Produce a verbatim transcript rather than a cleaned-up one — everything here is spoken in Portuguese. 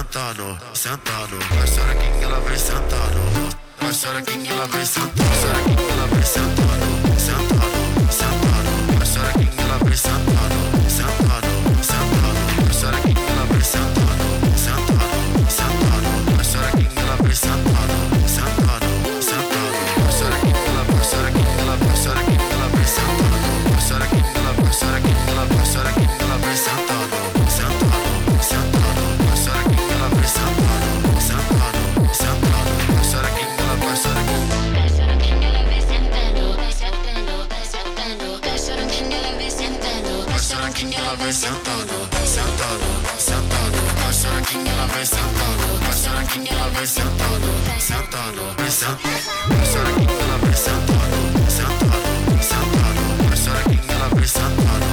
sentando, sentando. Vai sorequinha, ela vem sentando. Vai sorequinha, ela vem sentando. Sorequinha, ela vem sentando, sentando, sentando. Vai sorequinha, ela vem sentando, sentando, sentando. Vai sorequinha, ela vem sentando, sentando, sentando. Vai sorequinha, ela vem sentando, sentando, sentando. Vai sorequinha, ela vai sorequinha, ela vai sorequinha, ela vem sentando. Vai sorequinha, ela vai sorequinha, ela vai sorequinha, ela vem sentando, sentando, sentando. Vai sorequinha, ela vem sentando, sentando, sentando. Vai sorequinha, ela vai sorequinha. Vai sorequinha, ela vem sentando, vai sentando, vai sentando. Vai sorequinha, ela vem sentando, vai sorequinha, ela vem sentando, Sentando, sentando, vai sorequinha, ela vem sentando, vai sorequinha, ela vem sentando, sentando, vem sentando, vai sorequinha, ela vem sentando, sentando, sentando, vai sorequinha, ela vem sentando,